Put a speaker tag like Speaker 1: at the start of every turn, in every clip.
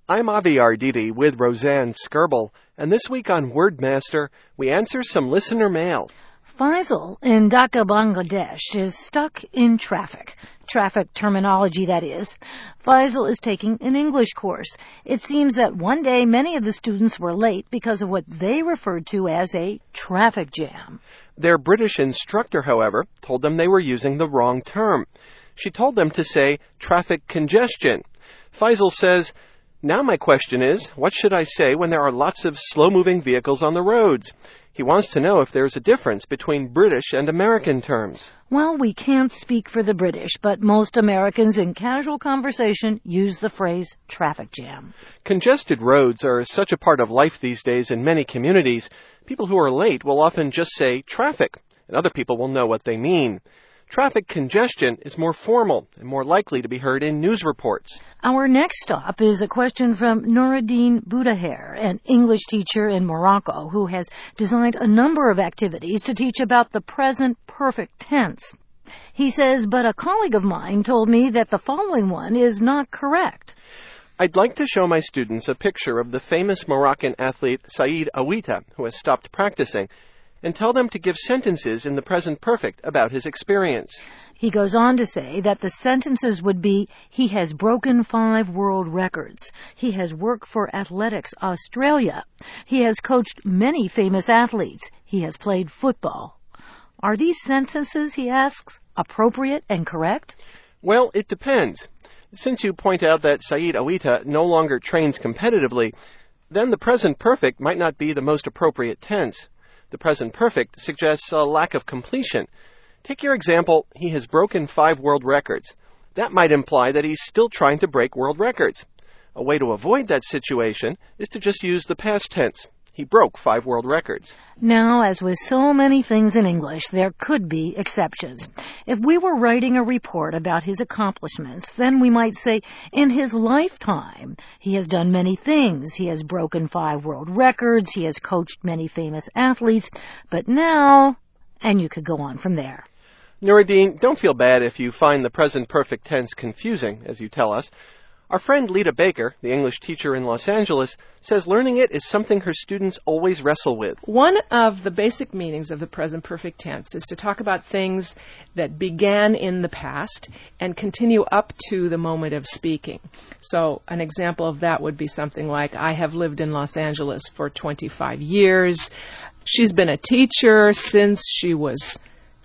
Speaker 1: I'm Avi Arditi with Roseanne Skirble, and this week on Wordmaster, we answer some listener mail.
Speaker 2: Faisal in Dhaka, Bangladesh is stuck in traffic. Traffic terminology, that is. Faisal is taking an English course. It seems that one day many of the students were late because of what they referred to as a traffic jam.
Speaker 1: Their British instructor, however, told them they were using the wrong term. She told them to say traffic congestion. Faisal says, "Now my question is, what should I say when there are lots of slow-moving vehicles on the roads?" He wants to know if there's a difference between British and American terms.
Speaker 2: Well, we can't speak for the British, but most Americans in casual conversation use the phrase traffic jam.
Speaker 1: Congested roads are such a part of life these days in many communities. People who are late will often just say traffic, and other people will know what they mean. Traffic congestion is more formal and more likely to be heard in news reports.
Speaker 2: Our next stop is a question from Noureddin Boudaher, an English teacher in Morocco who has designed a number of activities to teach about the present perfect tense. He says, but a colleague of mine told me that the following one is not correct.
Speaker 1: I'd like to show my students a picture of the famous Moroccan athlete Saïd Aouita, who has stopped practicing, and tell them to give sentences in the present perfect about his experience.
Speaker 2: He goes on to say that the sentences would be, he has broken 5 world records. He has worked for Athletics Australia. He has coached many famous athletes. He has played football. Are these sentences, he asks, appropriate and correct?
Speaker 1: Well, it depends. Since you point out that Saïd Aouita no longer trains competitively, then the present perfect might not be the most appropriate tense. The present perfect suggests a lack of completion. Take your example, he has broken 5 world records. That might imply that he's still trying to break world records. A way to avoid that situation is to just use the past tense. He broke 5 world records.
Speaker 2: Now, as with so many things in English, there could be exceptions. If we were writing a report about his accomplishments, then we might say, in his lifetime, he has done many things. He has broken 5 world records. He has coached many famous athletes. But now, and you could go on from there.
Speaker 1: Noureddin, don't feel bad if you find the present perfect tense confusing, as you tell us. Our friend Lita Baker, the English teacher in Los Angeles, says learning it is something her students always wrestle with.
Speaker 3: One of the basic meanings of the present perfect tense is to talk about things that began in the past and continue up to the moment of speaking. So an example of that would be something like, I have lived in Los Angeles for 25 years. She's been a teacher since she was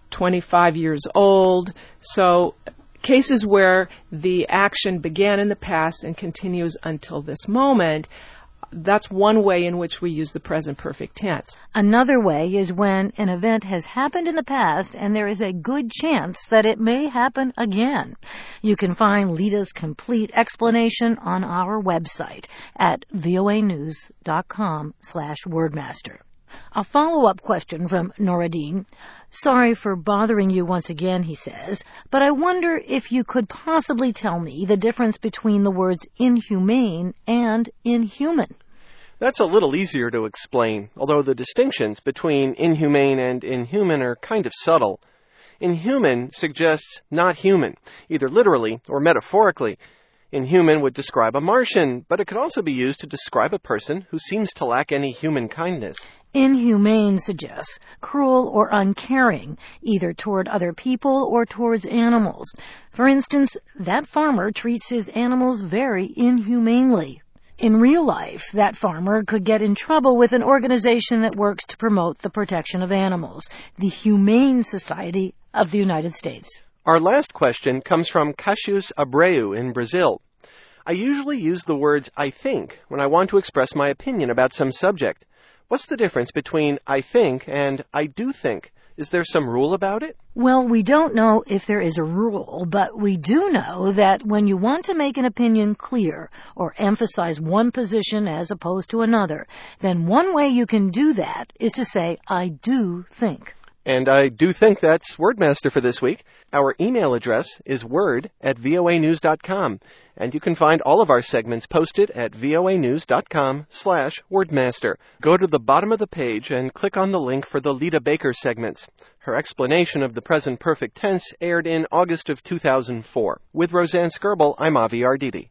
Speaker 3: 25 years old. So cases where the action began in the past and continues until this moment, that's one way in which we use the present perfect tense.
Speaker 2: Another way is when an event has happened in the past and there is a good chance that it may happen again. You can find Lita's complete explanation on our website at voanews.com/wordmaster. A follow-up question from Noureddin. Sorry for bothering you once again, he says, but I wonder if you could possibly tell me the difference between the words inhumane and inhuman.
Speaker 1: That's a little easier to explain, although the distinctions between inhumane and inhuman are kind of subtle. Inhuman suggests not human, either literally or metaphorically. Inhuman would describe a Martian, but it could also be used to describe a person who seems to lack any human kindness.
Speaker 2: Inhumane suggests cruel or uncaring, either toward other people or towards animals. For instance, that farmer treats his animals very inhumanely. In real life, that farmer could get in trouble with an organization that works to promote the protection of animals, the Humane Society of the United States.
Speaker 1: Our last question comes from Cassius Abreu in Brazil. I usually use the words I think when I want to express my opinion about some subject. What's the difference between I think and I do think? Is there some rule about it?
Speaker 2: Well, we don't know if there is a rule, but we do know that when you want to make an opinion clear or emphasize one position as opposed to another, then one way you can do that is to say, I do think.
Speaker 1: And I do think that's Wordmaster for this week. Our email address is word@voanews.com. And you can find all of our segments posted at voanews.com/wordmaster. Go to the bottom of the page and click on the link for the Lita Baker segments. Her explanation of the present perfect tense aired in August of 2004. With Roseanne Skirble, I'm Avi Arditi.